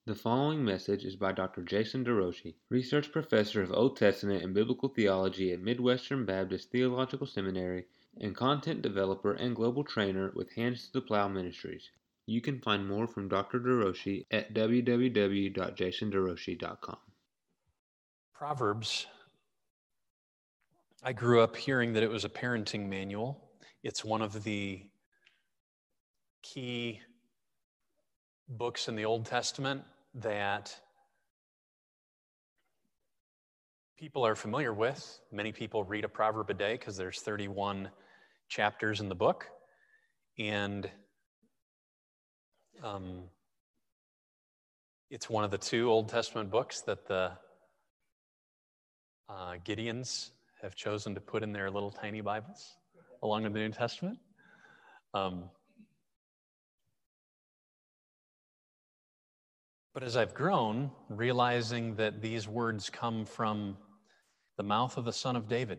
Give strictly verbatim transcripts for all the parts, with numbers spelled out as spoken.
The following message is by Doctor Jason DeRouchie, Research Professor of Old Testament and Biblical Theology at Midwestern Baptist Theological Seminary and content developer and global trainer with Hands to the Plow Ministries. You can find more from Doctor DeRouchie at w w w dot jason derouchie dot com. Proverbs. I grew up hearing that it was a parenting manual. It's one of the key books in the Old Testament that people are familiar with. Many people read a proverb a day because there's thirty-one chapters in the book. And um, it's one of the two Old Testament books that the uh, Gideons have chosen to put in their little tiny Bibles along with the New Testament. Um, But as I've grown, realizing that these words come from the mouth of the Son of David,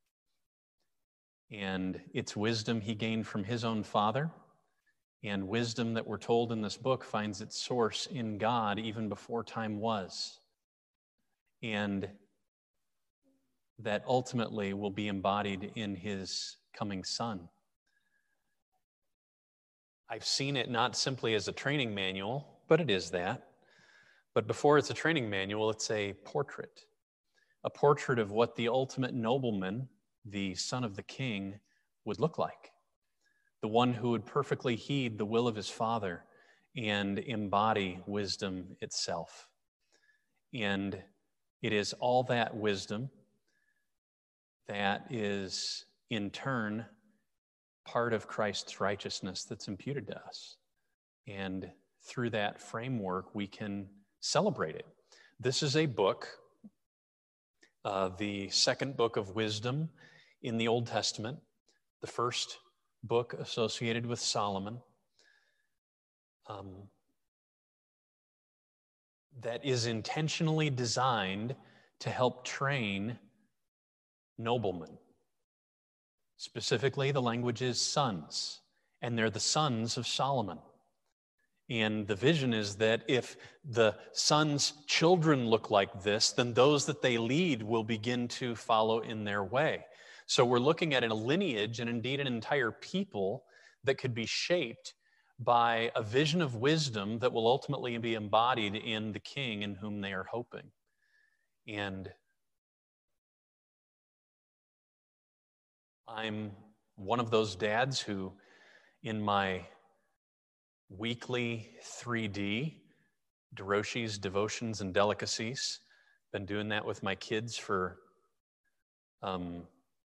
and it's wisdom he gained from his own father, and wisdom that we're told in this book finds its source in God even before time was, and that ultimately will be embodied in his coming Son. I've seen it not simply as a training manual, but it is that. But before it's a training manual, it's a portrait, a portrait of what the ultimate nobleman, the son of the king, would look like. The one who would perfectly heed the will of his father and embody wisdom itself. And it is all that wisdom that is in turn part of Christ's righteousness that's imputed to us. And through that framework, we can celebrate it. This is a book, uh, the second book of wisdom in the Old Testament, the first book associated with Solomon, um, that is intentionally designed to help train noblemen. Specifically, the language is sons, and they're the sons of Solomon. And the vision is that if the son's children look like this, then those that they lead will begin to follow in their way. So we're looking at a lineage and indeed an entire people that could be shaped by a vision of wisdom that will ultimately be embodied in the king in whom they are hoping. And I'm one of those dads who, in my weekly three D, DeRouchie's Devotions and Delicacies. Been doing that with my kids for um,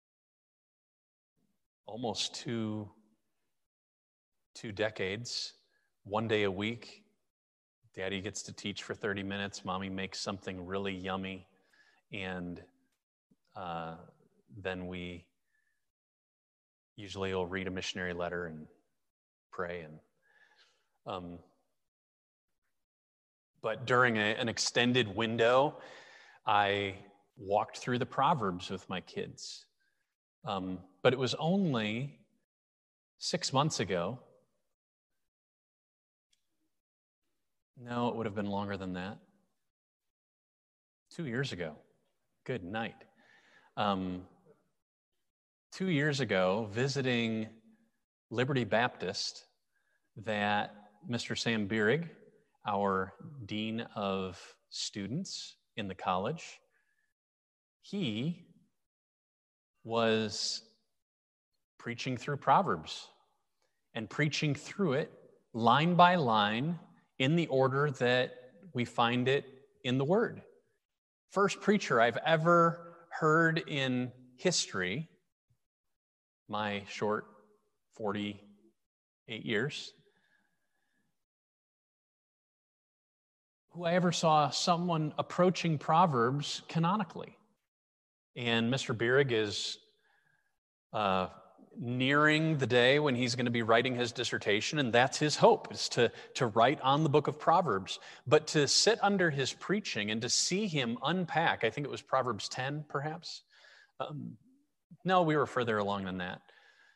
almost two, two decades. One day a week, Daddy gets to teach for thirty minutes. Mommy makes something really yummy. And uh, then we usually will read a missionary letter and pray and Um, but during a, an extended window, I walked through the Proverbs with my kids. Um, but it was only six months ago. No, it would have been longer than that. Two years ago. Good night. Um, two years ago, visiting Liberty Baptist, that Mister Sam Bierig, our Dean of Students in the college, he was preaching through Proverbs and preaching through it line by line in the order that we find it in the Word. First preacher I've ever heard in history, my short forty-eight years, who I ever saw someone approaching Proverbs canonically. And Mister Bierig is uh, nearing the day when he's going to be writing his dissertation, and that's his hope, is to, to write on the book of Proverbs. But to sit under his preaching and to see him unpack, I think it was Proverbs ten, perhaps? Um, no, we were further along than that.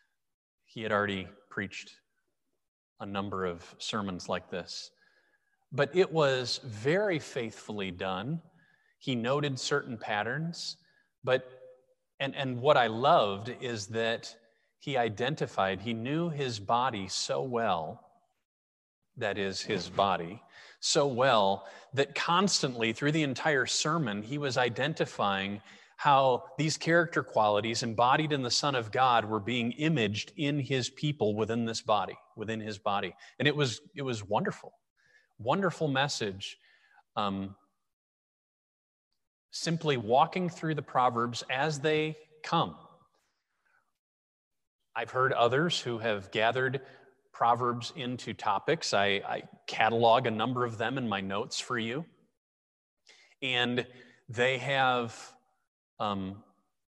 He had already preached a number of sermons like this. but it was very faithfully done. He noted certain patterns, but, and, and what I loved is that he identified, he knew his body so well, that is his body, so well that constantly through the entire sermon, he was identifying how these character qualities embodied in the Son of God were being imaged in his people within this body, within his body. And it was, it was wonderful, wonderful message. Um, simply walking through the Proverbs as they come. I've heard others who have gathered Proverbs into topics. I, I catalog a number of them in my notes for you. And they have um,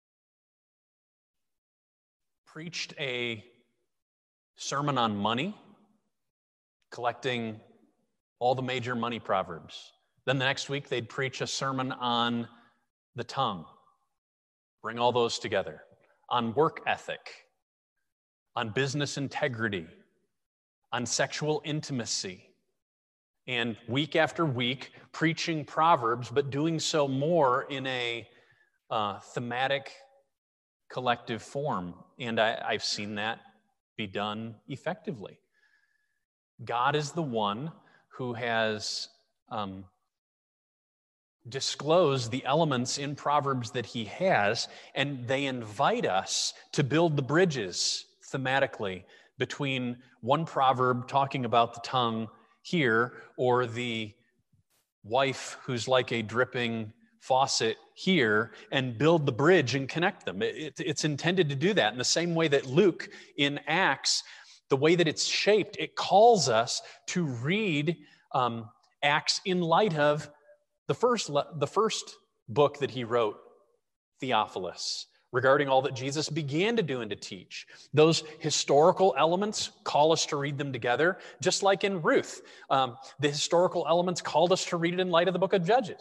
preached a sermon on money, collecting all the major money proverbs. Then the next week, they'd preach a sermon on the tongue, bring all those together, on work ethic, on business integrity, on sexual intimacy, and week after week preaching Proverbs, but doing so more in a uh, thematic collective form. And I, I've seen that be done effectively. God is the one who has um, disclosed the elements in Proverbs that he has, and they invite us to build the bridges thematically between one proverb talking about the tongue here, or the wife who's like a dripping faucet here, and build the bridge and connect them. It, it, it's intended to do that in the same way that Luke in Acts, the way that it's shaped, it calls us to read um, Acts in light of the first, the first book that he wrote, Theophilus, regarding all that Jesus began to do and to teach. Those historical elements call us to read them together, just like in Ruth. Um, the historical elements called us to read it in light of the book of Judges.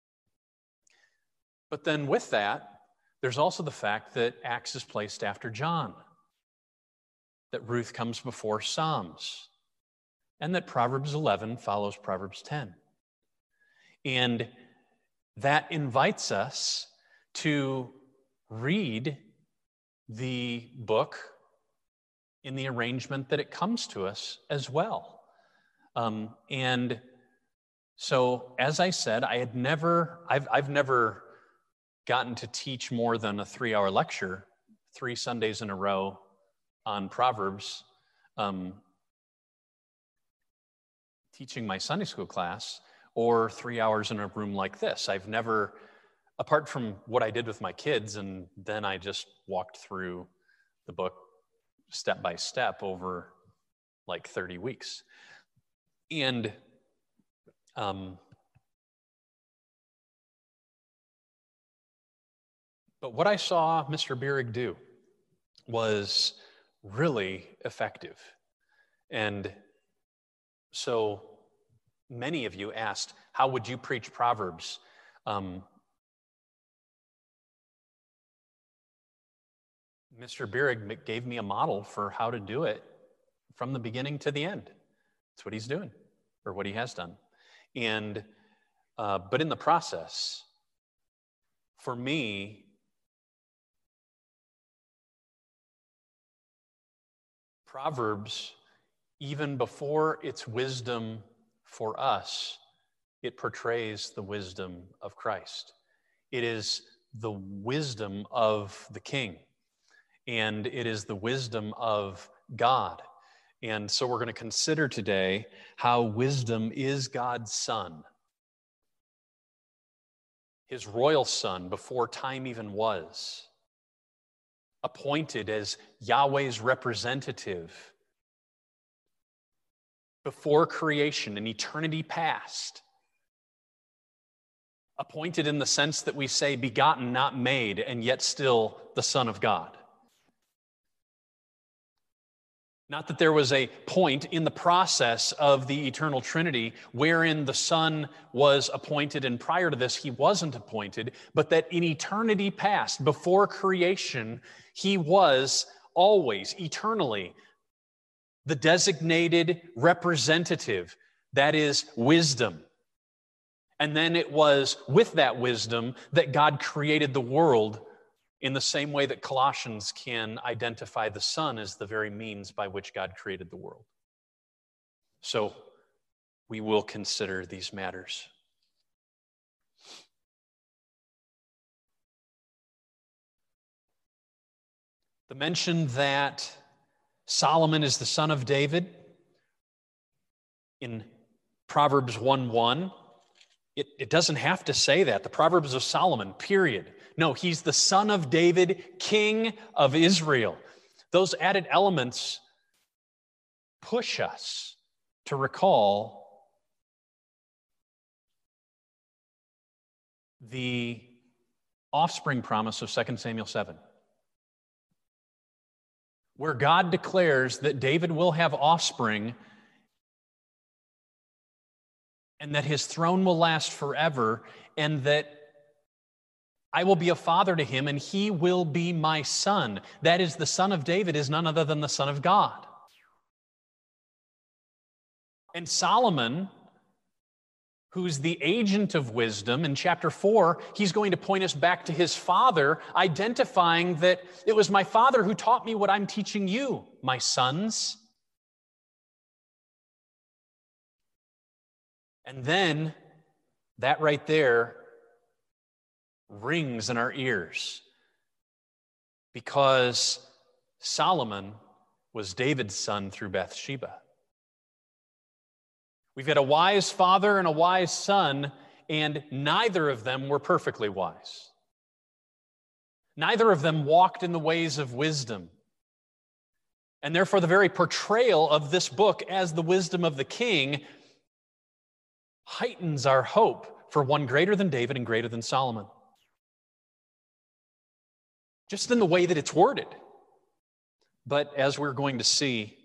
But then with that, there's also the fact that Acts is placed after John, that Ruth comes before Psalms, and that Proverbs eleven follows Proverbs ten. And that invites us to read the book in the arrangement that it comes to us as well. Um, and so, as I said, I had never, I've, I've never gotten to teach more than a three-hour lecture, three Sundays in a row on Proverbs, um, teaching my Sunday school class, or three hours in a room like this. I've never, apart from what I did with my kids, and then I just walked through the book step by step over like thirty weeks. And um, but what I saw Mister Bierig do was really effective. And so many of you asked, how would you preach Proverbs? Um, Mister Bierig gave me a model for how to do it from the beginning to the end. That's what he's doing, or what he has done. And, uh, but in the process, for me, Proverbs, even before its wisdom for us, it portrays the wisdom of Christ. It is the wisdom of the King. And it is the wisdom of God. And so we're going to consider today how wisdom is God's Son, his royal Son before time even was, appointed as Yahweh's representative before creation in eternity past, appointed in the sense that we say begotten, not made, and yet still the Son of God. Not that there was a point in the process of the eternal Trinity wherein the Son was appointed and prior to this he wasn't appointed, but that in eternity past, before creation, he was always, eternally, the designated representative, That is wisdom. And then it was with that wisdom that God created the world in the same way that Colossians can identify the Son as the very means by which God created the world. So we will consider these matters. The mention that Solomon is the son of David in Proverbs one one, it, it doesn't have to say that. The Proverbs of Solomon, period. No, he's the son of David, king of Israel. Those added elements push us to recall the offspring promise of Second Samuel seven, where God declares that David will have offspring and that his throne will last forever, and that I will be a father to him and he will be my son. That is, the son of David is none other than the Son of God. And Solomon, who's the agent of wisdom, in chapter four, he's going to point us back to his father, identifying that it was my father who taught me what I'm teaching you, my sons. And then that right there rings in our ears, because Solomon was David's son through Bathsheba. We've got a wise father and a wise son, and neither of them were perfectly wise. Neither of them walked in the ways of wisdom. And therefore, the very portrayal of this book as the wisdom of the king heightens our hope for one greater than David and greater than Solomon. Just in the way that it's worded. But as we're going to see,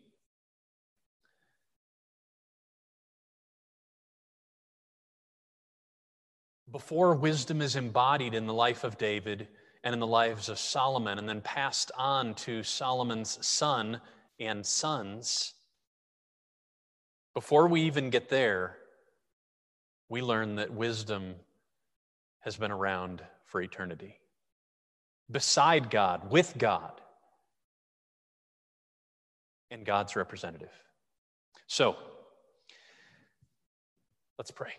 before wisdom is embodied in the life of David and in the lives of Solomon and then passed on to Solomon's son and sons, before we even get there, we learn that wisdom has been around for eternity. Beside God, with God, and God's representative. So, let's pray.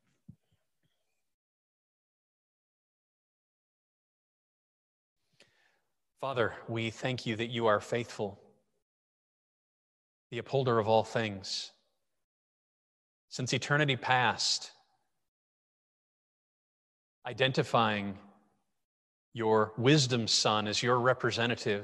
Father, we thank you that you are faithful, the upholder of all things. Since eternity past, identifying your wisdom son as your representative,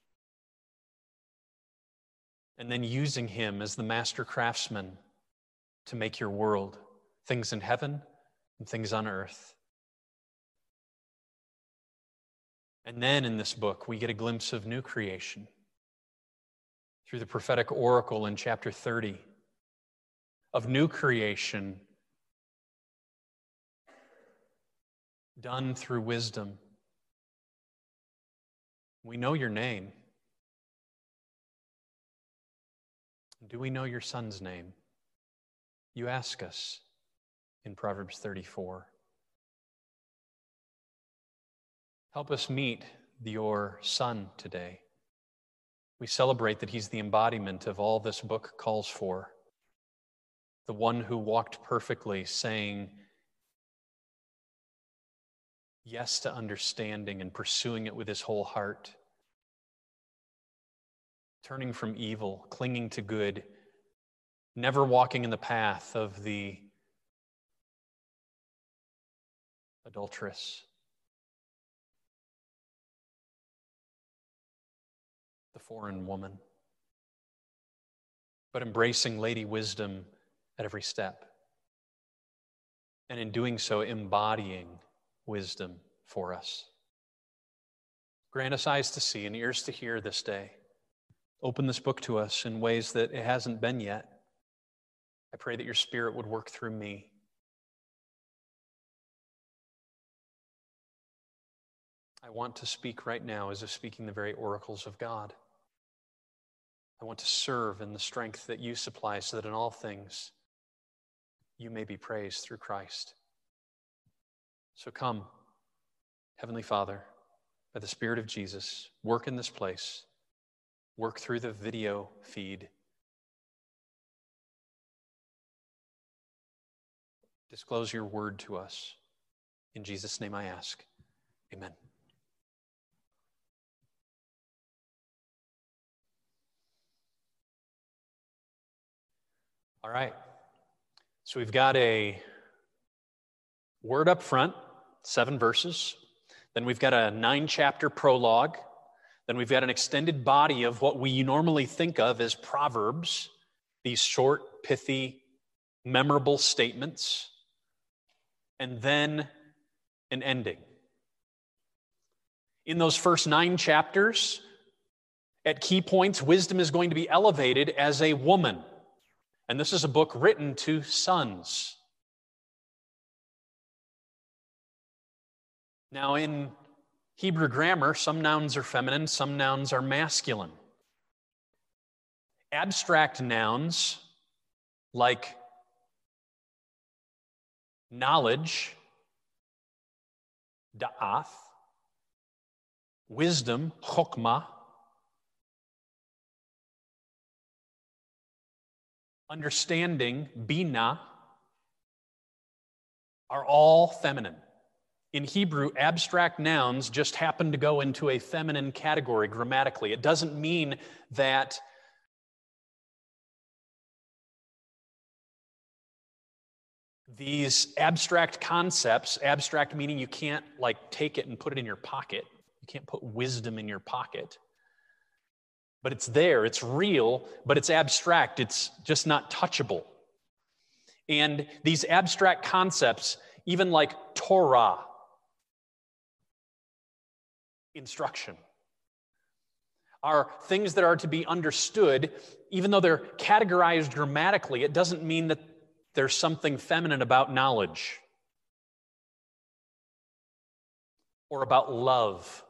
and then using him as the master craftsman to make your world, things in heaven and things on earth. And then in this book, we get a glimpse of new creation through the prophetic oracle in chapter thirty, of new creation done through wisdom. We know your name. Do we know your son's name? You ask us in Proverbs thirty-four. Help us meet your son today. We celebrate that he's the embodiment of all this book calls for. The one who walked perfectly, saying yes to understanding and pursuing it with his whole heart. Turning from evil, clinging to good, never walking in the path of the adulteress, the foreign woman, but embracing Lady Wisdom at every step, and in doing so embodying wisdom for us. Grant us eyes to see and ears to hear this day. Open this book to us in ways that it hasn't been yet. I pray that your Spirit would work through me. I want to speak right now as if speaking the very oracles of God. I want to serve in the strength that you supply, so that in all things you may be praised through Christ. So come, Heavenly Father, by the Spirit of Jesus, work in this place, work through the video feed. Disclose your word to us. In Jesus' name I ask. Amen. All right. So we've got a word up front, seven verses. Then we've got a nine-chapter prologue. Then we've got an extended body of what we normally think of as Proverbs, these short, pithy, memorable statements. And then an ending. In those first nine chapters, at key points, wisdom is going to be elevated as a woman. And this is a book written to sons. Now, in Hebrew grammar, some nouns are feminine, some nouns are masculine. Abstract nouns like knowledge, da'ath, wisdom, chokmah, understanding, bina, are all feminine. In Hebrew, abstract nouns just happen to go into a feminine category grammatically. It doesn't mean that these abstract concepts, abstract meaning you can't like take it and put it in your pocket. You can't put wisdom in your pocket. But it's there, it's real, but it's abstract. It's just not touchable. And these abstract concepts, even like Torah, instruction, are things that are to be understood. Even though they're categorized grammatically, it doesn't mean that there's something feminine about knowledge or about love.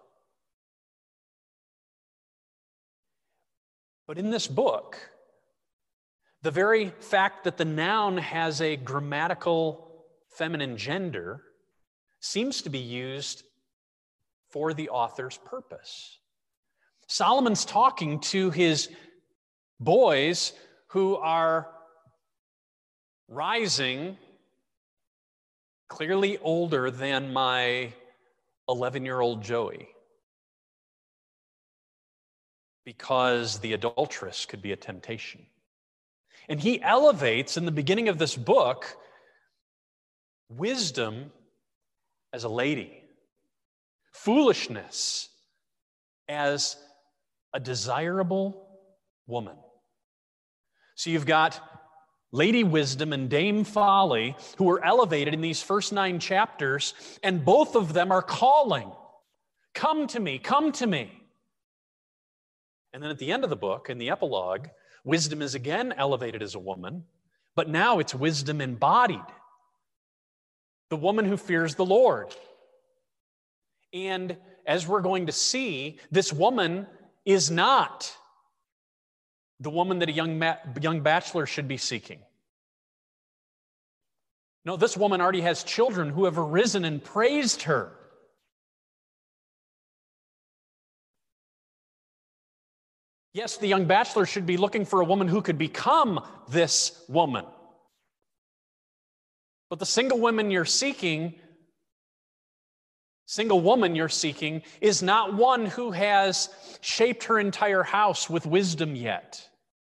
But in this book, the very fact that the noun has a grammatical feminine gender seems to be used for the author's purpose. Solomon's talking to his boys who are rising, clearly older than my eleven-year-old Joey, because the adulteress could be a temptation. And he elevates, in the beginning of this book, wisdom as a lady, foolishness as a desirable woman. So you've got Lady Wisdom and Dame Folly, who are elevated in these first nine chapters, and both of them are calling, come to me, come to me. And then at the end of the book, in the epilogue, wisdom is again elevated as a woman, but now it's wisdom embodied. The woman who fears the Lord. And as we're going to see, this woman is not the woman that a young, ma- young bachelor should be seeking. No, this woman already has children who have arisen and praised her. Yes, the young bachelor should be looking for a woman who could become this woman. But the single woman you're seeking, single woman you're seeking, is not one who has shaped her entire house with wisdom yet.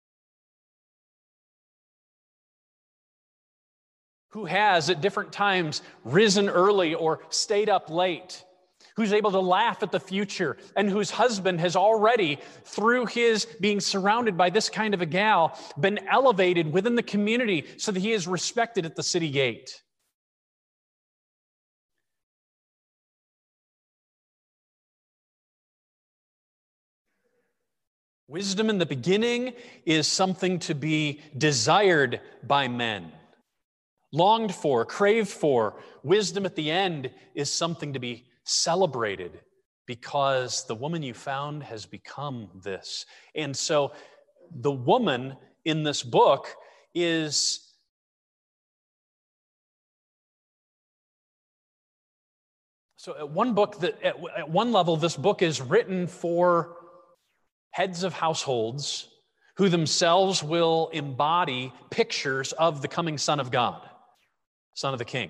Who has at different times risen early or stayed up late. Who's able to laugh at the future, and whose husband has already, through his being surrounded by this kind of a gal, been elevated within the community so that he is respected at the city gate. Wisdom in the beginning is something to be desired by men, longed for, craved for. Wisdom at the end is something to be celebrated because the woman you found has become this. And so the woman in this book is So at one book that at, at one level, this book is written for heads of households who themselves will embody pictures of the coming Son of God, Son of the King.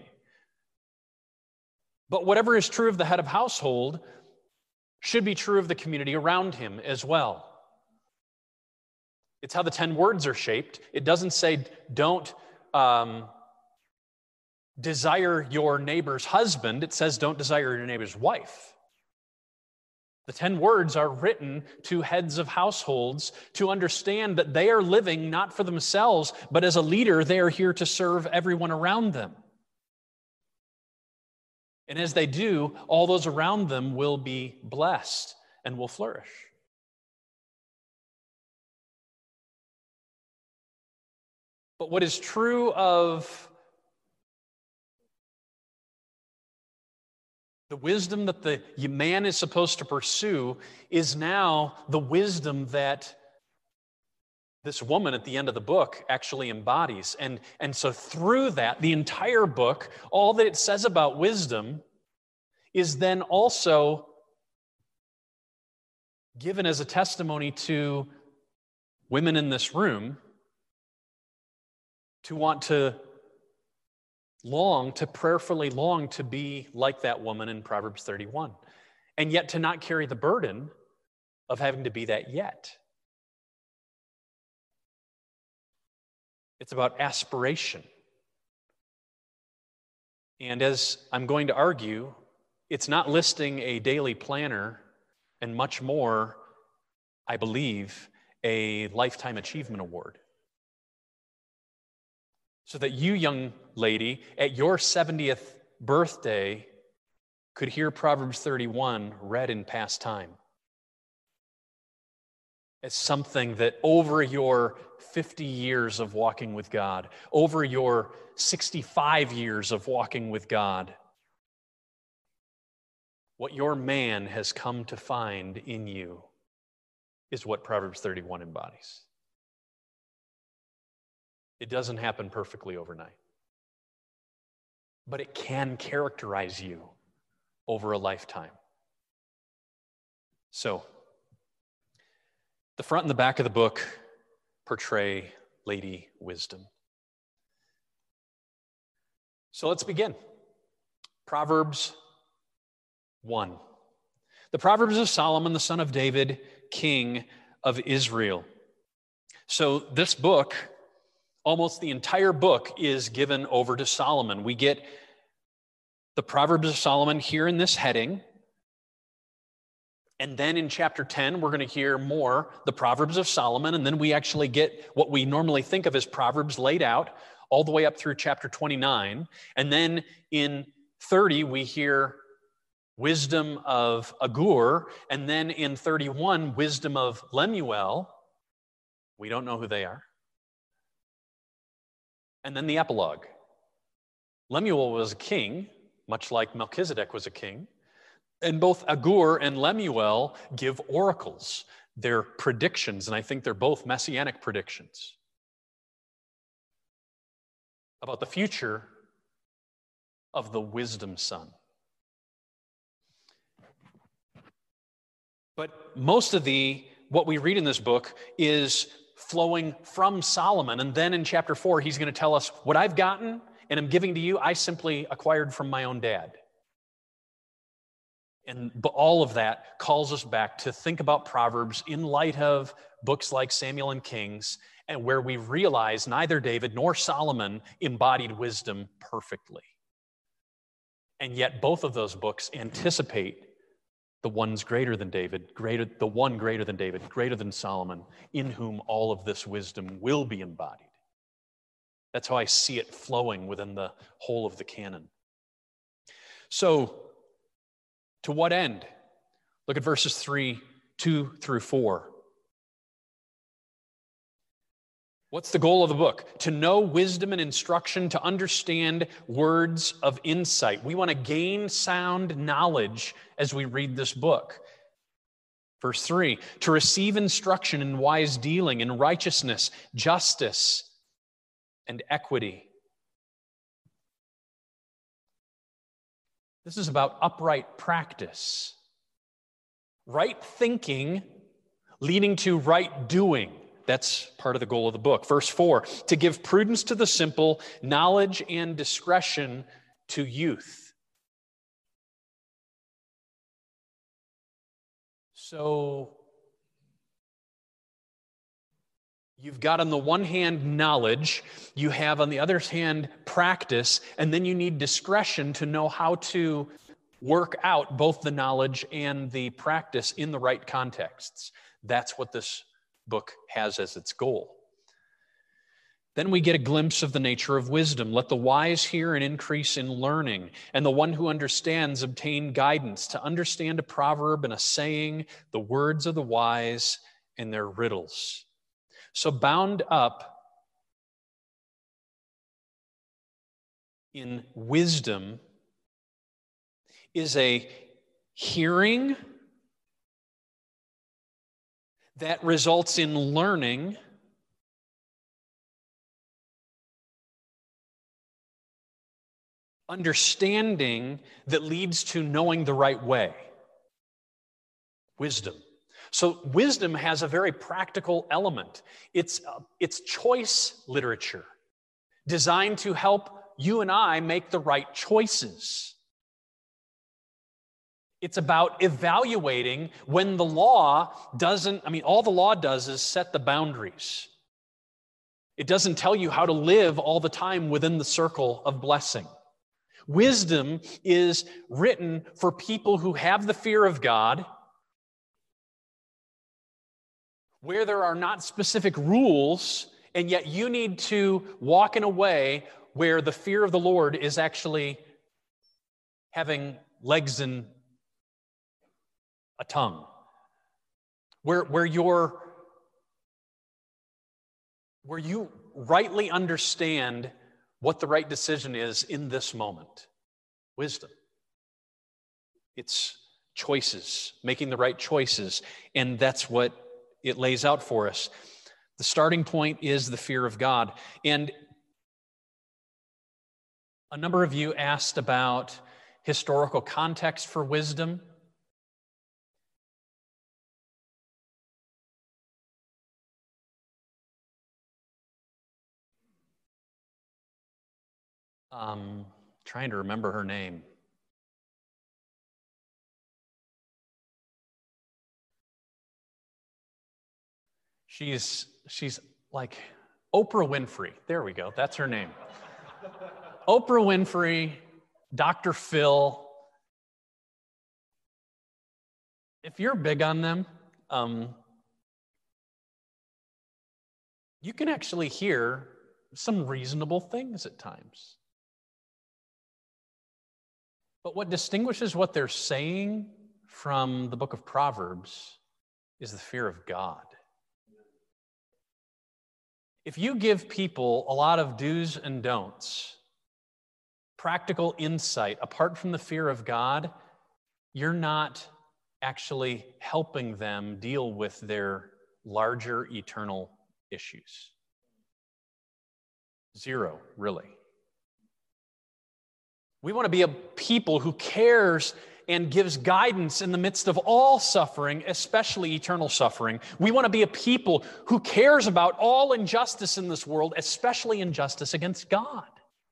But whatever is true of the head of household should be true of the community around him as well. It's how the ten words are shaped. It doesn't say don't um, desire your neighbor's husband. It says don't desire your neighbor's wife. The ten words are written to heads of households to understand that they are living not for themselves, but as a leader, they are here to serve everyone around them. And as they do, all those around them will be blessed and will flourish. But what is true of the wisdom that the man is supposed to pursue is now the wisdom that this woman at the end of the book actually embodies. And, and so through that, the entire book, all that it says about wisdom is then also given as a testimony to women in this room to want to long, to prayerfully long to be like that woman in Proverbs thirty-one, and yet to not carry the burden of having to be that yet. It's about aspiration. And as I'm going to argue, it's not listing a daily planner and much more, I believe, a lifetime achievement award. So that you, young lady, at your seventieth birthday could hear Proverbs thirty-one read in past time. As something that over your fifty years of walking with God, over your sixty-five years of walking with God, what your man has come to find in you is what Proverbs thirty-one embodies. It doesn't happen perfectly overnight, but it can characterize you over a lifetime. So, the front and the back of the book portray Lady Wisdom. So let's begin. Proverbs one. The Proverbs of Solomon, the son of David, king of Israel. So this book, almost the entire book, is given over to Solomon. We get the Proverbs of Solomon here in this heading. And then in chapter ten, we're going to hear more, the Proverbs of Solomon, and then we actually get what we normally think of as Proverbs laid out all the way up through chapter twenty-nine. And then in thirty, we hear wisdom of Agur, and then in thirty-one, wisdom of Lemuel. We don't know who they are. And then the epilogue. Lemuel was a king, much like Melchizedek was a king. And both Agur and Lemuel give oracles. They're predictions, and I think they're both messianic predictions about the future of the wisdom son. But most of the, what we read in this book is flowing from Solomon. And then in chapter four, he's going to tell us what I've gotten and I'm giving to you, I simply acquired from my own dad. And all of that calls us back to think about Proverbs in light of books like Samuel and Kings, and where we realize neither David nor Solomon embodied wisdom perfectly. And yet both of those books anticipate the ones greater than David, greater, the one greater than David, greater than Solomon, in whom all of this wisdom will be embodied. That's how I see it flowing within the whole of the canon. So, to what end? Look at verses three, two through four. What's the goal of the book? To know wisdom and instruction, to understand words of insight. We want to gain sound knowledge as we read this book. Verse three, to receive instruction in wise dealing, in righteousness, justice, and equity. This is about upright practice. Right thinking leading to right doing. That's part of the goal of the book. Verse four, to give prudence to the simple, knowledge and discretion to youth. So you've got on the one hand knowledge, you have on the other hand practice, and then you need discretion to know how to work out both the knowledge and the practice in the right contexts. That's what this book has as its goal. Then we get a glimpse of the nature of wisdom. Let the wise hear and increase in learning, and the one who understands obtain guidance, to understand a proverb and a saying, the words of the wise and their riddles. So bound up in wisdom is a hearing that results in learning, understanding that leads to knowing the right way. Wisdom. So wisdom has a very practical element. It's, uh, it's choice literature designed to help you and I make the right choices. It's about evaluating when the law doesn't, I mean, all the law does is set the boundaries. It doesn't tell you how to live all the time within the circle of blessing. Wisdom is written for people who have the fear of God, where there are not specific rules, and yet you need to walk in a way where the fear of the Lord is actually having legs and a tongue. Where, where you're, where you rightly understand what the right decision is in this moment. Wisdom. It's choices, making the right choices, and that's what it lays out for us. The starting point is the fear of God. And a number of you asked about historical context for wisdom. Um, trying to remember her name. She's she's like Oprah Winfrey. There we go. That's her name. Oprah Winfrey, Doctor Phil. If you're big on them, um, you can actually hear some reasonable things at times. But what distinguishes what they're saying from the book of Proverbs is the fear of God. If you give people a lot of do's and don'ts, practical insight apart from the fear of God, you're not actually helping them deal with their larger eternal issues. Zero, really. We want to be a people who cares and gives guidance in the midst of all suffering, especially eternal suffering. We want to be a people who cares about all injustice in this world, especially injustice against God.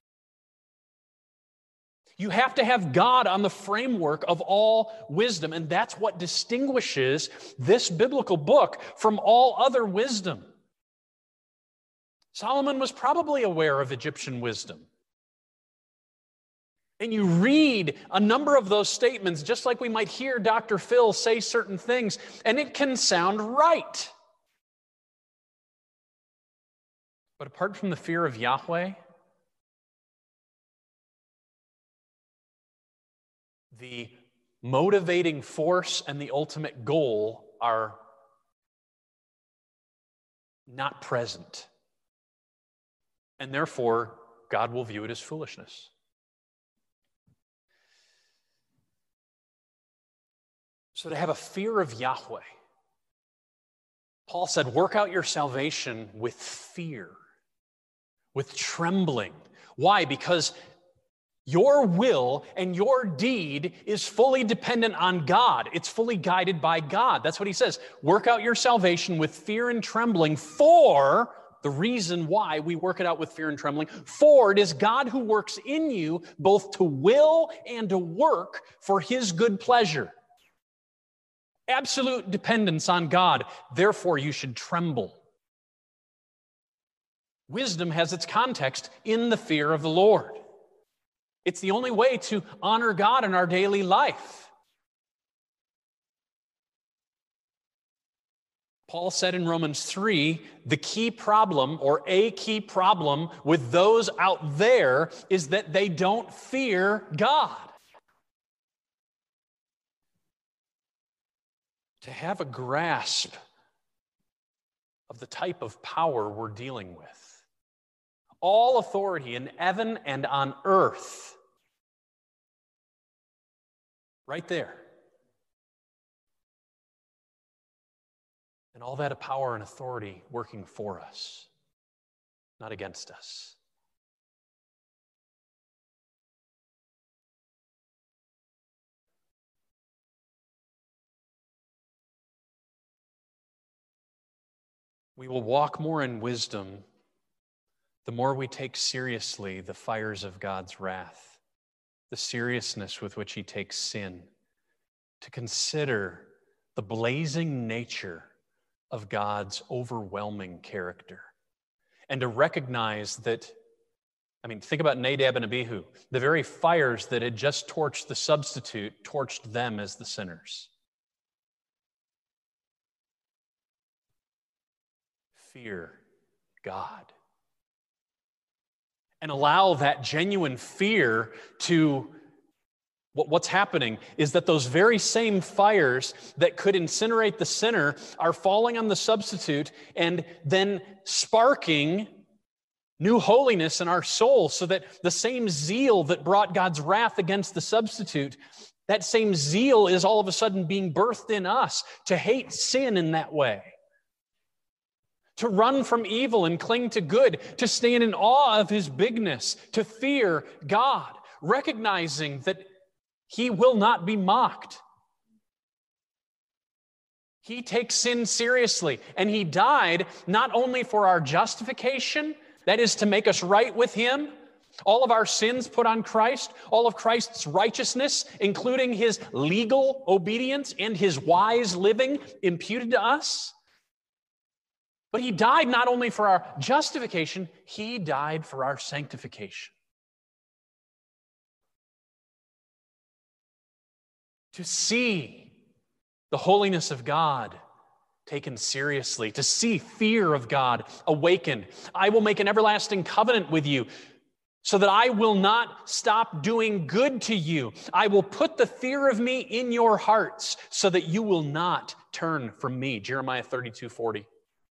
You have to have God on the framework of all wisdom, and that's what distinguishes this biblical book from all other wisdom. Solomon was probably aware of Egyptian wisdom. And you read a number of those statements, just like we might hear Doctor Phil say certain things, and it can sound right. But apart from the fear of Yahweh, the motivating force and the ultimate goal are not present. And therefore, God will view it as foolishness. So to have a fear of Yahweh, Paul said, work out your salvation with fear, with trembling. Why? Because Your will and your deed is fully dependent on God. It's fully guided by God. That's what he says. Work out your salvation with fear and trembling, for the reason why we work it out with fear and trembling, for it is God who works in you both to will and to work for his good pleasure. Absolute dependence on God. Therefore, you should tremble. Wisdom has its context in the fear of the Lord. It's the only way to honor God in our daily life. Paul said in Romans three, the key problem, or a key problem with those out there, is that they don't fear God. To have a grasp of the type of power we're dealing with. All authority in heaven and on earth. Right there. And all that power and authority working for us, not against us. We will walk more in wisdom the more we take seriously the fires of God's wrath, the seriousness with which he takes sin, to consider the blazing nature of God's overwhelming character, and to recognize that, I mean, think about Nadab and Abihu. The very fires that had just torched the substitute torched them as the sinners. Fear God. And allow that genuine fear to, what's happening is that those very same fires that could incinerate the sinner are falling on the substitute and then sparking new holiness in our soul, so that the same zeal that brought God's wrath against the substitute, that same zeal is all of a sudden being birthed in us to hate sin in that way. To run from evil and cling to good, to stand in awe of his bigness, to fear God, recognizing that he will not be mocked. He takes sin seriously, and he died not only for our justification, that is to make us right with him, all of our sins put on Christ, all of Christ's righteousness, including his legal obedience and his wise living imputed to us. But he died not only for our justification, he died for our sanctification. To see the holiness of God taken seriously, to see fear of God awakened. I will make an everlasting covenant with you so that I will not stop doing good to you. I will put the fear of me in your hearts so that you will not turn from me. Jeremiah thirty-two forty.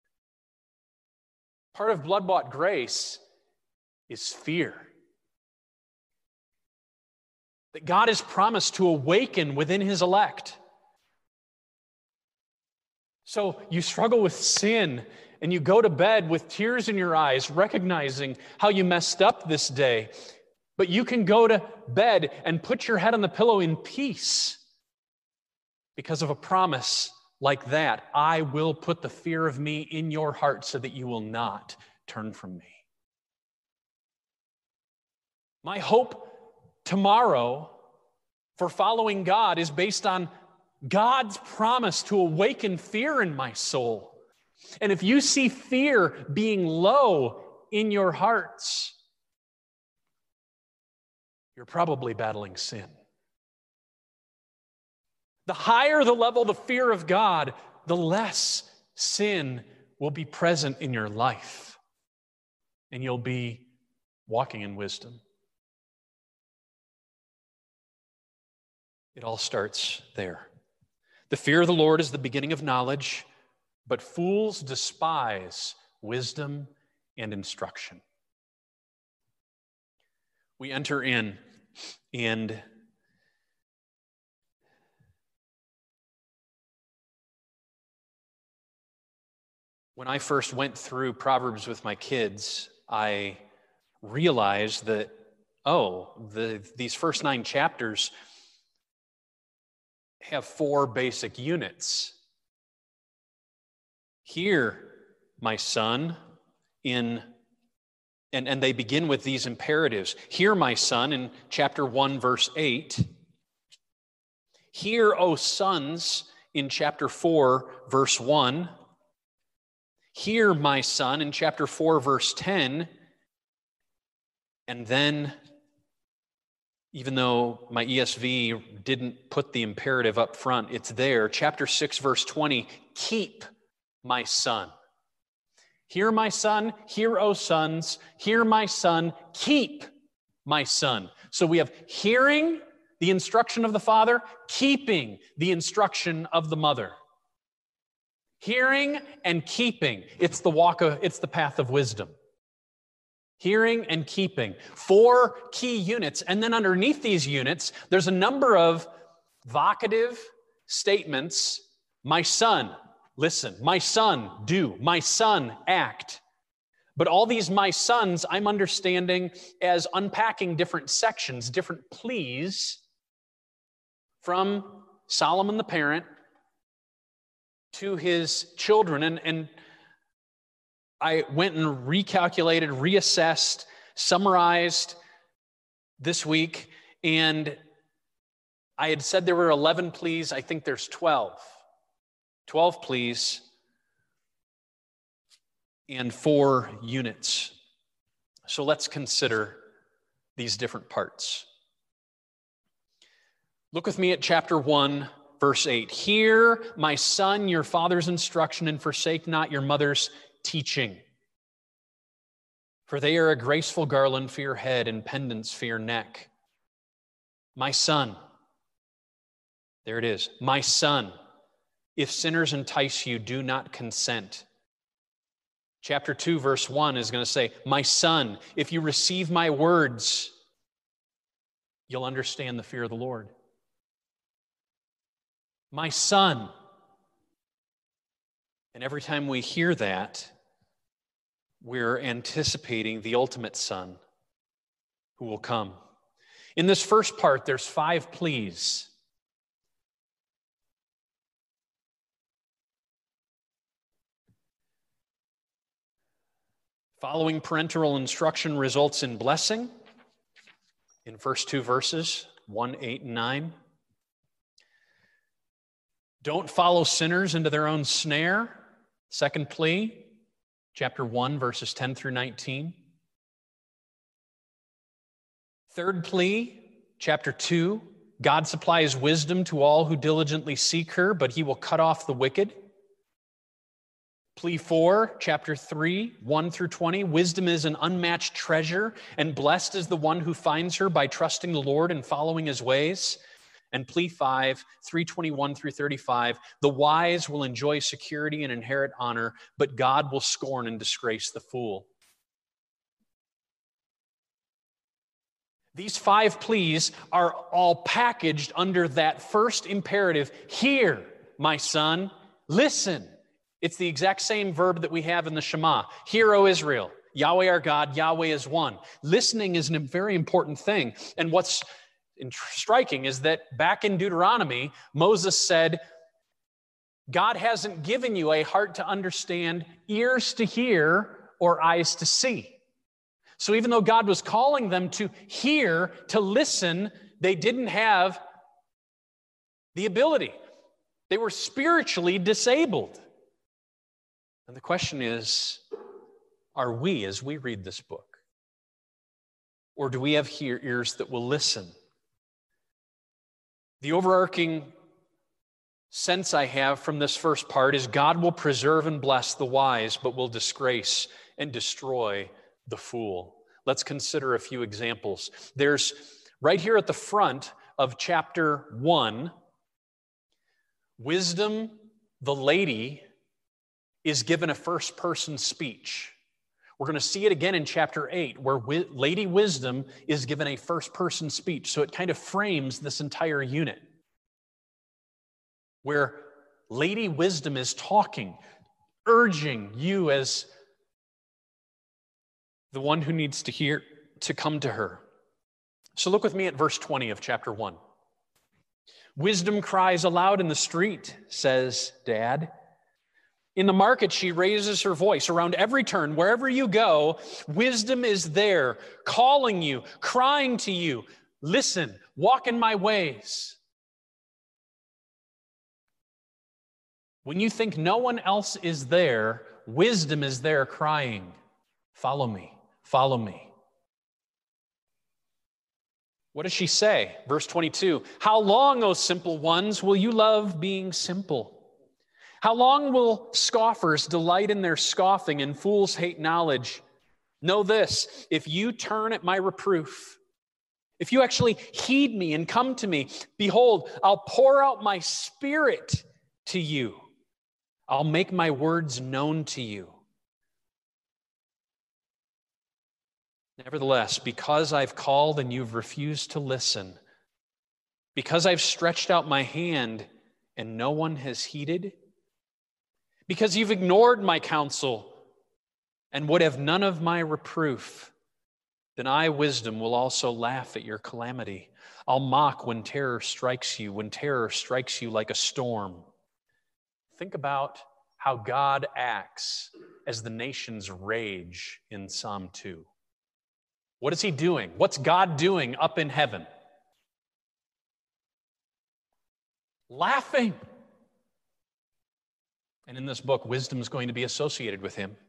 Part of blood-bought grace is fear. That God has promised to awaken within his elect. So you struggle with sin and you go to bed with tears in your eyes, recognizing how you messed up this day. But you can go to bed and put your head on the pillow in peace because of a promise like that. I will put the fear of me in your heart so that you will not turn from me. My hope tomorrow for following God is based on God's promise to awaken fear in my soul. And if you see fear being low in your hearts, you're probably battling sin. The higher the level, the fear of God, the less sin will be present in your life. And you'll be walking in wisdom. It all starts there. The fear of the Lord is the beginning of knowledge, but fools despise wisdom and instruction. We enter in, and when I first went through Proverbs with my kids, I realized that oh, the, these first nine chapters have four basic units. Hear, my son, in and, and they begin with these imperatives. Hear, my son, in chapter one, verse eight. Hear, O sons, in chapter four, verse one. Hear, my son, in chapter four, verse ten. And then, even though my E S V didn't put the imperative up front, it's there. Chapter six, verse twenty, keep, my son. Hear, my son, hear, O sons, hear, my son, keep, my son. So we have hearing the instruction of the father, keeping the instruction of the mother. Hearing and keeping. It's the walk of, it's the path of wisdom. Hearing and keeping. Four key units. And then underneath these units, there's a number of vocative statements. My son, listen. My son, do. My son, act. But all these my sons, I'm understanding as unpacking different sections, different pleas from Solomon the parent to his children. And, and I went and recalculated, reassessed, summarized this week, and I had said there were eleven pleas. I think there's twelve. twelve pleas and four units. So let's consider these different parts. Look with me at chapter one, verse eight. Hear, my son, your father's instruction, and forsake not your mother's teaching. For they are a graceful garland for your head and pendants for your neck. My son, there it is. My son, if sinners entice you, do not consent. Chapter two, verse one is going to say, my son, if you receive my words, you'll understand the fear of the Lord. My son. And every time we hear that, we're anticipating the ultimate son who will come. In this first part, there's five pleas. Following parental instruction results in blessing in first two verses, one, eight, and nine. Don't follow sinners into their own snare. Second plea, chapter one, verses ten through nineteen. Third plea, chapter two, God supplies wisdom to all who diligently seek her, but he will cut off the wicked. Plea four, chapter three, one through twenty, wisdom is an unmatched treasure, and blessed is the one who finds her by trusting the Lord and following his ways. And plea five, three twenty-one through thirty-five, the wise will enjoy security and inherit honor, but God will scorn and disgrace the fool. These five pleas are all packaged under that first imperative, hear, my son, listen. It's the exact same verb that we have in the Shema. Hear, O Israel, Yahweh our God, Yahweh is one. Listening is a very important thing. And what's striking is that back in Deuteronomy, Moses said, God hasn't given you a heart to understand, ears to hear, or eyes to see. So even though God was calling them to hear, to listen, they didn't have the ability. They were spiritually disabled. And the question is, are we, as we read this book, or do we have hear ears that will listen? The overarching sense I have from this first part is God will preserve and bless the wise, but will disgrace and destroy the fool. Let's consider a few examples. There's right here at the front of chapter one, wisdom, the lady, is given a first-person speech. We're going to see it again in chapter eight, where wi- Lady Wisdom is given a first-person speech. So it kind of frames this entire unit, where Lady Wisdom is talking, urging you as the one who needs to hear to come to her. So look with me at verse twenty of chapter one. Wisdom cries aloud in the street, says Dad. In the market, she raises her voice. Around every turn, wherever you go, wisdom is there, calling you, crying to you, listen, walk in my ways. When you think no one else is there, wisdom is there crying, follow me, follow me. What does she say? Verse twenty-two, how long, O simple ones, will you love being simple? How long will scoffers delight in their scoffing and fools hate knowledge? Know this, if you turn at my reproof, if you actually heed me and come to me, behold, I'll pour out my spirit to you. I'll make my words known to you. Nevertheless, because I've called and you've refused to listen, because I've stretched out my hand and no one has heeded, because you've ignored my counsel and would have none of my reproof, then I, wisdom, will also laugh at your calamity. I'll mock when terror strikes you, when terror strikes you like a storm. Think about how God acts as the nations rage in Psalm two. What is he doing? What's God doing up in heaven? Laughing. And in this book, wisdom is going to be associated with him.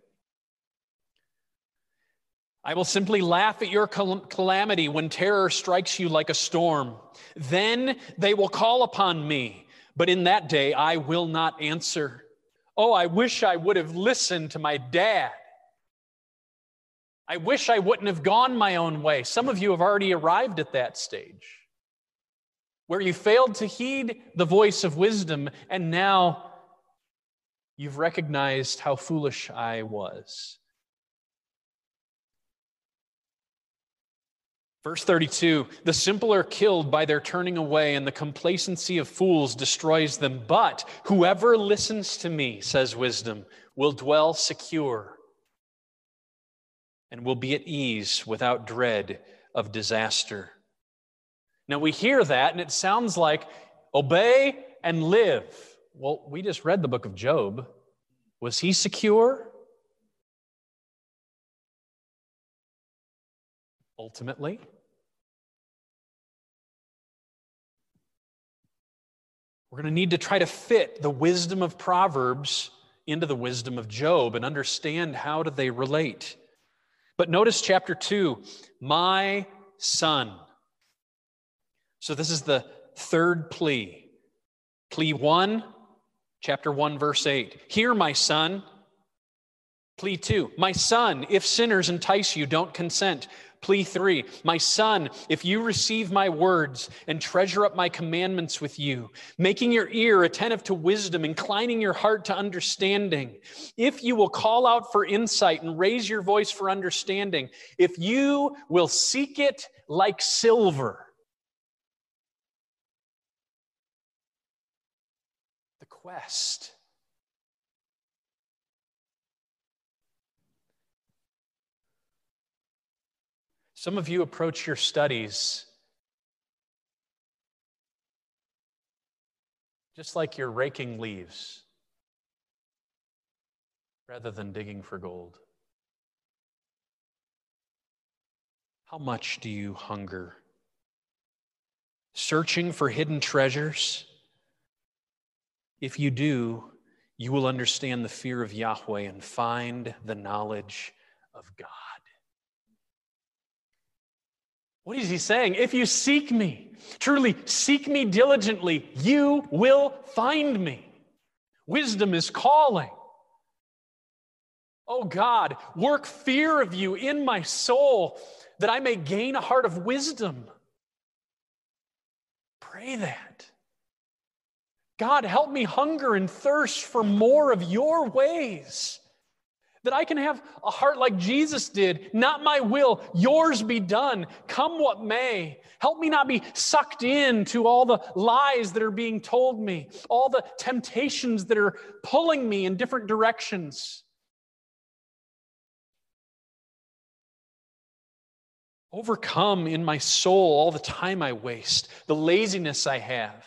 I will simply laugh at your cal- calamity when terror strikes you like a storm. Then they will call upon me, but in that day I will not answer. Oh, I wish I would have listened to my dad. I wish I wouldn't have gone my own way. Some of you have already arrived at that stage where you failed to heed the voice of wisdom, and now you've recognized how foolish I was. Verse thirty-two, the simple are killed by their turning away, and the complacency of fools destroys them. But whoever listens to me, says wisdom, will dwell secure and will be at ease without dread of disaster. Now we hear that and it sounds like obey and live. Well, we just read the book of Job. Was he secure? Ultimately. We're going to need to try to fit the wisdom of Proverbs into the wisdom of Job and understand how do they relate. But notice chapter two, my son. So this is the third plea. Plea one, chapter one, verse eight. Hear, my son. Plea two, my son, if sinners entice you, don't consent. Plea three, my son, if you receive my words and treasure up my commandments with you, making your ear attentive to wisdom, inclining your heart to understanding, if you will call out for insight and raise your voice for understanding, if you will seek it like silver. The quest. Some of you approach your studies just like you're raking leaves rather than digging for gold. How much do you hunger? Searching for hidden treasures? If you do, you will understand the fear of Yahweh and find the knowledge of God. What is he saying? If you seek me, truly seek me diligently, you will find me. Wisdom is calling. Oh God, work fear of you in my soul that I may gain a heart of wisdom. Pray that. God, help me hunger and thirst for more of your ways. That I can have a heart like Jesus did. Not my will, yours be done. Come what may. Help me not be sucked into all the lies that are being told me, all the temptations that are pulling me in different directions. Overcome in my soul all the time I waste, the laziness I have.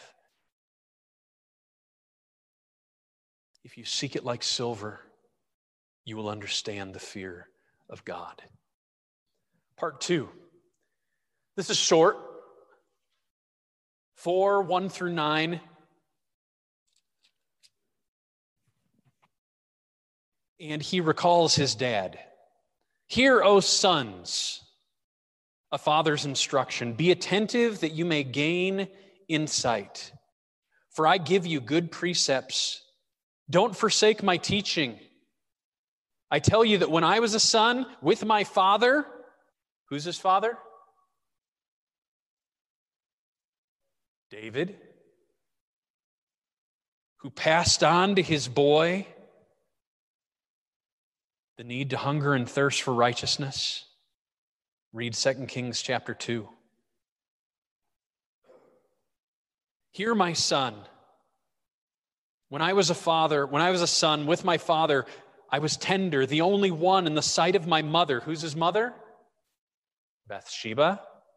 If you seek it like silver, you will understand the fear of God. Part two. This is short. Four, one through nine. And he recalls his dad. Hear, O sons, a father's instruction. Be attentive that you may gain insight. For I give you good precepts. Don't forsake my teaching. I tell you that when I was a son with my father, who's his father? David, who passed on to his boy the need to hunger and thirst for righteousness. Read Second Kings chapter two. Hear, my son. When I was a father, when I was a son with my father, I was tender, the only one in the sight of my mother. Who's his mother? Bathsheba.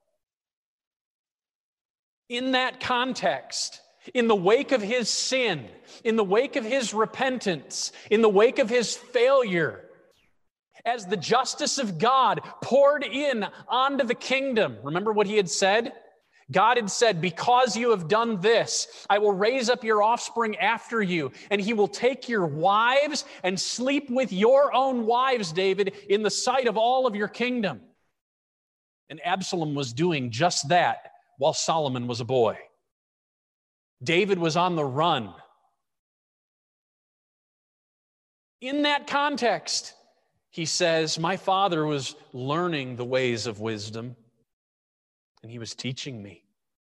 In that context, in the wake of his sin, in the wake of his repentance, in the wake of his failure, as the justice of God poured in onto the kingdom, remember what he had said? God had said, because you have done this, I will raise up your offspring after you, and he will take your wives and sleep with your own wives, David, in the sight of all of your kingdom. And Absalom was doing just that while Solomon was a boy. David was on the run. In that context, he says, my father was learning the ways of wisdom, and he was teaching me.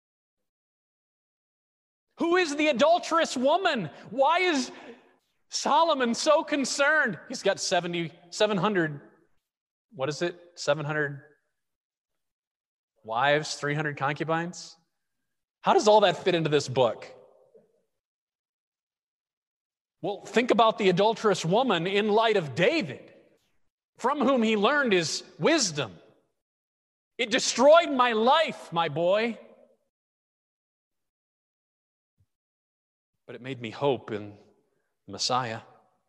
Who is the adulterous woman? Why is Solomon so concerned? He's got seventy, seven hundred, what is it? seven hundred wives, three hundred concubines? How does all that fit into this book? Well, think about the adulterous woman in light of David, from whom he learned his wisdom. It destroyed my life, my boy. But it made me hope in the Messiah.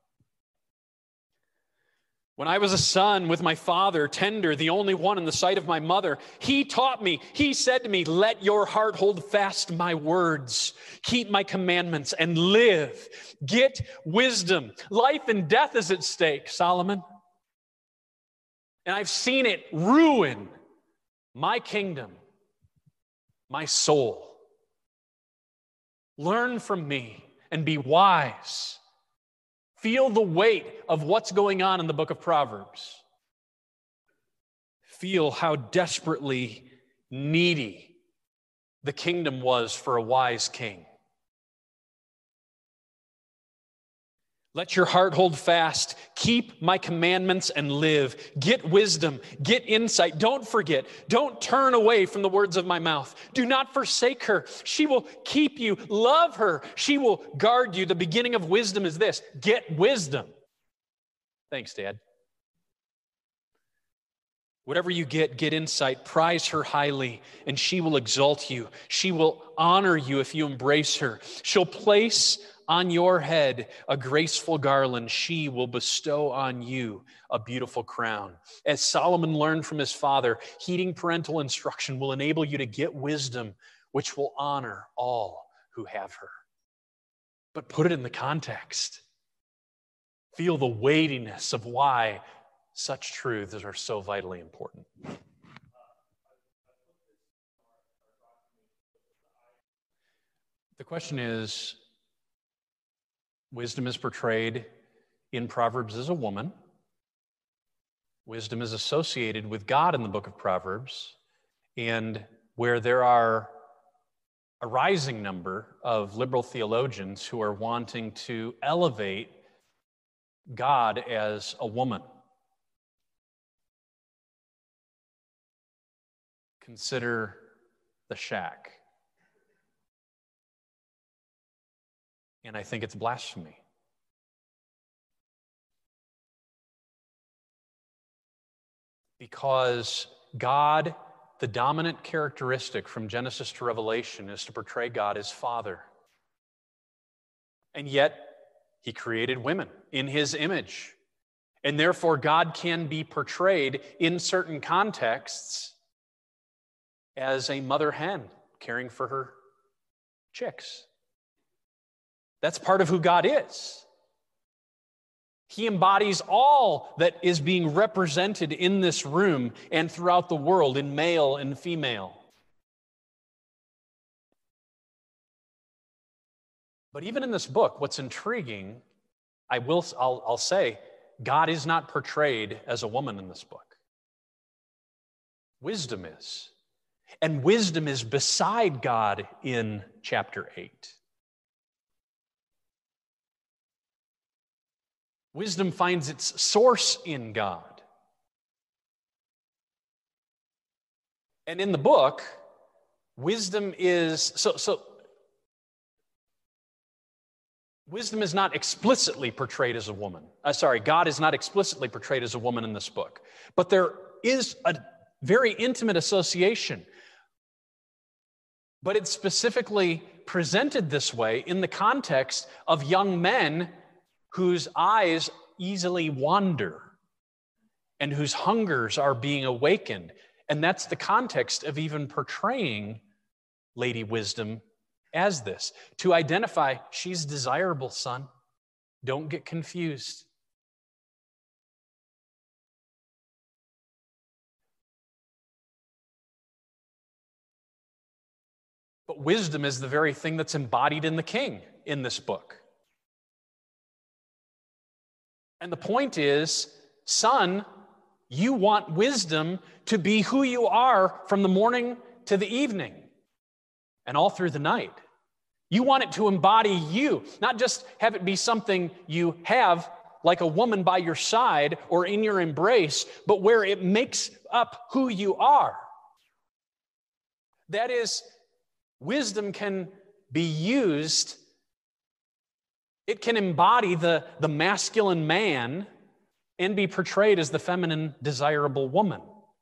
When I was a son with my father, tender, the only one in the sight of my mother, he taught me, he said to me, let your heart hold fast my words, keep my commandments and live. Get wisdom. Life and death is at stake, Solomon. And I've seen it ruin my kingdom, my soul. Learn from me and be wise. Feel the weight of what's going on in the book of Proverbs. Feel how desperately needy the kingdom was for a wise king. Let your heart hold fast. Keep my commandments and live. Get wisdom. Get insight. Don't forget. Don't turn away from the words of my mouth. Do not forsake her. She will keep you. Love her. She will guard you. The beginning of wisdom is this. Get wisdom. Thanks, Dad. Whatever you get, get insight. Prize her highly, and she will exalt you. She will honor you if you embrace her. She'll place on your head a graceful garland. She will bestow on you a beautiful crown. As Solomon learned from his father, heeding parental instruction will enable you to get wisdom, which will honor all who have her. But put it in the context. Feel the weightiness of why such truths are so vitally important. The question is, wisdom is portrayed in Proverbs as a woman. Wisdom is associated with God in the book of Proverbs. And where there are a rising number of liberal theologians who are wanting to elevate God as a woman. Consider the shack. And I think it's blasphemy. Because God, the dominant characteristic from Genesis to Revelation is to portray God as Father. And yet, he created women in his image. And therefore, God can be portrayed in certain contexts as a mother hen caring for her chicks. That's part of who God is. He embodies all that is being represented in this room and throughout the world in male and female. But even in this book, what's intriguing, I will, I'll, I'll say, God is not portrayed as a woman in this book. Wisdom is. And wisdom is beside God in chapter eight. Wisdom finds its source in God. And in the book, wisdom is, so, so wisdom is not explicitly portrayed as a woman. Uh, sorry, God is not explicitly portrayed as a woman in this book. But there is a very intimate association. But it's specifically presented this way in the context of young men whose eyes easily wander and whose hungers are being awakened. And that's the context of even portraying Lady Wisdom as this. To identify, she's desirable, son. Don't get confused. But wisdom is the very thing that's embodied in the king in this book. And the point is, son, you want wisdom to be who you are from the morning to the evening and all through the night. You want it to embody you, not just have it be something you have like a woman by your side or in your embrace, but where it makes up who you are. That is, wisdom can be used. It can embody the, the masculine man and be portrayed as the feminine, desirable woman.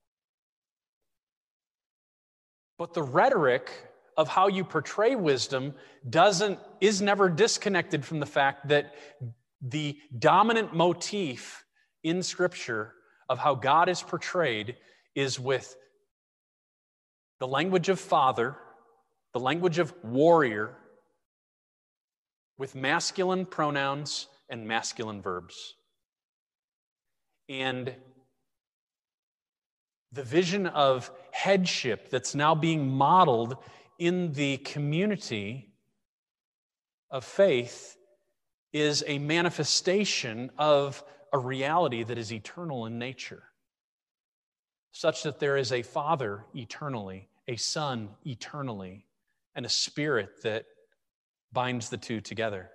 But the rhetoric of how you portray wisdom doesn't, is never disconnected from the fact that the dominant motif in Scripture of how God is portrayed is with the language of father, the language of warrior, with masculine pronouns and masculine verbs. And the vision of headship that's now being modeled in the community of faith is a manifestation of a reality that is eternal in nature, such that there is a Father eternally, a Son eternally, and a Spirit that binds the two together.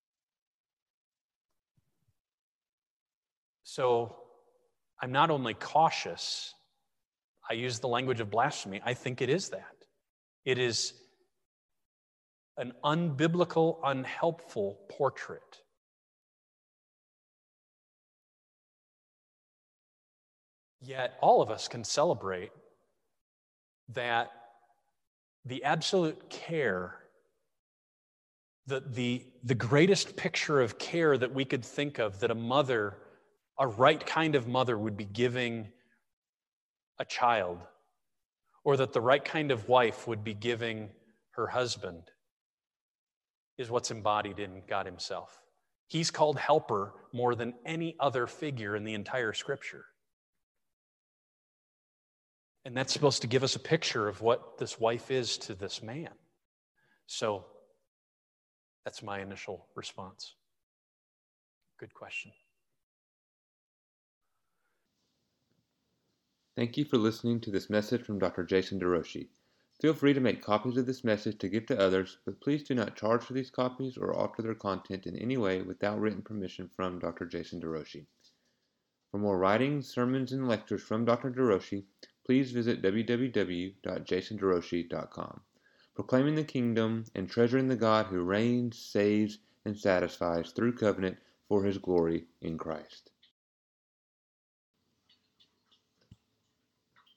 So I'm not only cautious, I use the language of blasphemy. I think it is that. It is an unbiblical, unhelpful portrait. Yet all of us can celebrate that the absolute care, the, the, the greatest picture of care that we could think of, that a mother, a right kind of mother would be giving a child, or that the right kind of wife would be giving her husband, is what's embodied in God Himself. He's called helper more than any other figure in the entire Scripture. And that's supposed to give us a picture of what this wife is to this man. So that's my initial response. Good question. Thank you for listening to this message from Doctor Jason DeRouchie. Feel free to make copies of this message to give to others, but please do not charge for these copies or alter their content in any way without written permission from Doctor Jason DeRouchie. For more writings, sermons, and lectures from Doctor DeRouchie, please visit w w w dot jason derouchie dot com. Proclaiming the kingdom and treasuring the God who reigns, saves, and satisfies through covenant for His glory in Christ.